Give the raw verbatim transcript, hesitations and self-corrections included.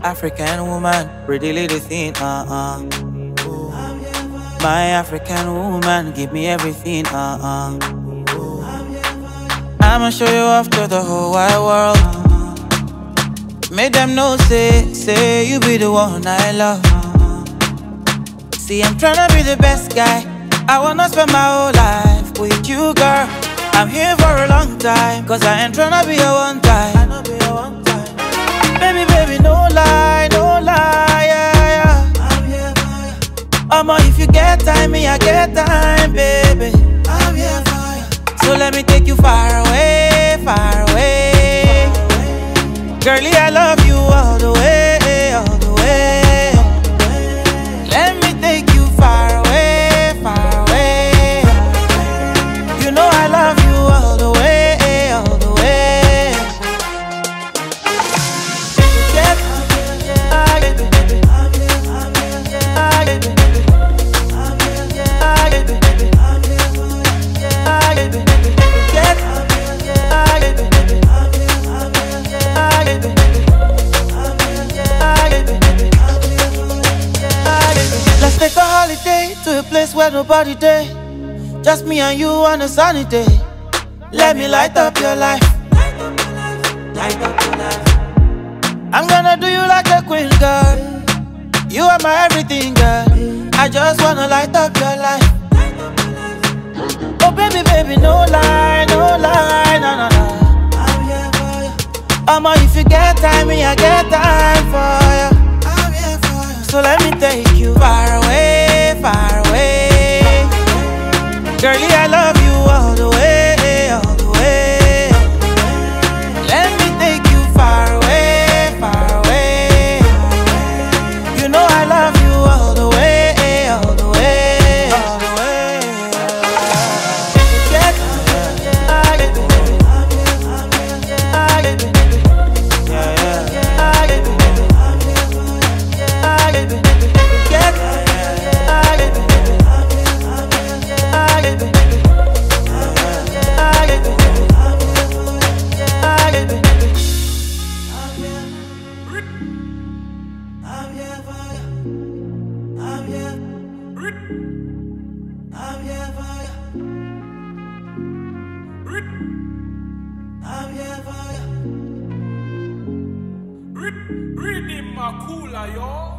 African woman, pretty little thing, uh-uh. My African woman, give me everything, uh-uh. I'ma show you off to the whole wide world. Make them know, say, say you be the one I love. See, I'm tryna be the best guy. I wanna spend my whole life with you, girl. I'm here for a long time, cause I ain't tryna be a one time. I know be a one time. Baby, baby, no lie, no lie, yeah, yeah. I'm here for you. Omo, if you get time, me, I get time, baby. I'm here for you. So let me take you far away, far away. Girlie, I love you all the way, all the way. Let me take you far away, far away. You know I love you all the way, all the way. Get Let's take a holiday to a place where nobody day. Just me and you on a sunny day. Let me light up your life. Light up your life. I'm gonna do you like a queen, girl. You are my everything, girl. I just wanna light up your life. Oh baby, baby, no lie, no lie, no, no, no. I'm here for you. Omo, if you get time, me, I get time for you. I'm here for you. So let me take you far away, far away. Girlie, I love you all the way, all the way. Let me take you far away, far away. You know I love you all the way, all the way, all the way. Get Read him, Makula, yo.